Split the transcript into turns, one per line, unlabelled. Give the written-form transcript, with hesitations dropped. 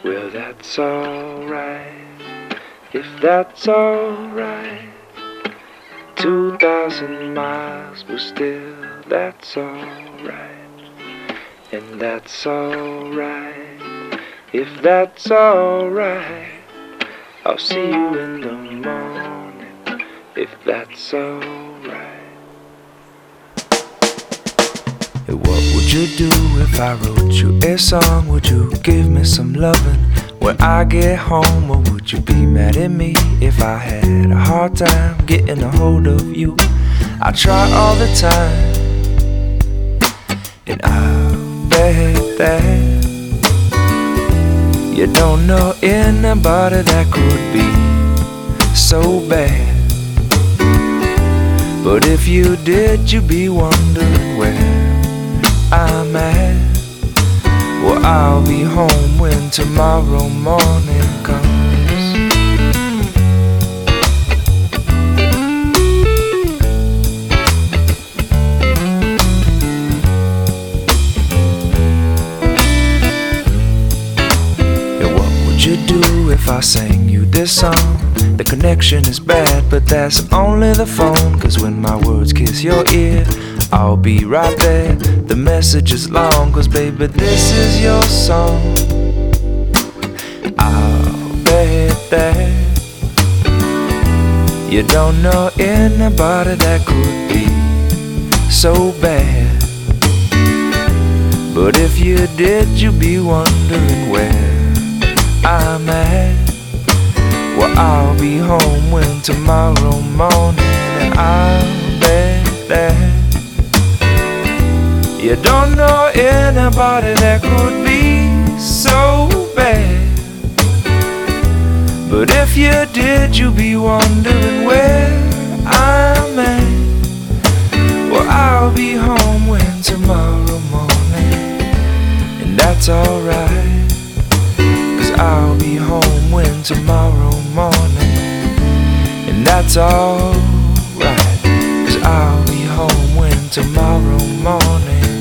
Well, that's alright, if that's alright. 2,000 miles, but still that's alright. And that's alright, if that's alright. I'll see you in the morning, if that's alright. What would you do if I wrote you a song? Would you give me some loving when I get home? Or would you be mad at me if I had a hard time getting a hold of you? I try all the time, and I'll bet that you don't know anybody that could be so bad. But if you did, you'd be wondering where I'm at. Well, I'll be home when tomorrow morning comes. And what would you do if I sang you this song? The connection is bad, but that's only the phone. 'Cause when my words kiss your ear, I'll be right there. The message is long, 'cause baby, this is your song. I'll bet that you don't know anybody that could be so bad. But if you did, you'd be wondering where I'm at. Well, I'll be home when tomorrow morning, and I'll bet that you don't know anybody that could be so bad. But if you did, you'd be wondering where I'm at. Well, I'll be home when tomorrow morning, and that's alright. 'Cause I'll be home when tomorrow morning, and that's alright. 'Cause I'll be home when tomorrow morning.